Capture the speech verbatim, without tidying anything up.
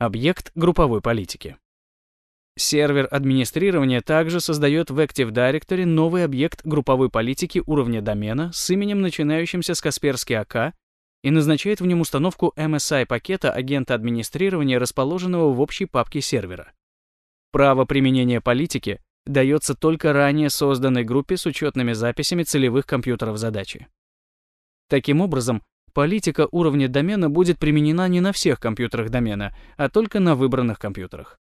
Объект групповой политики. Сервер администрирования также создает в Active Directory новый объект групповой политики уровня домена с именем, начинающимся с Касперский эй кей, и назначает в нем установку эм эс ай-пакета агента администрирования, расположенного в общей папке сервера. Право применения политики дается только ранее созданной группе с учетными записями целевых компьютеров задачи. Таким образом, политика уровня домена будет применена не на всех компьютерах домена, а только на выбранных компьютерах.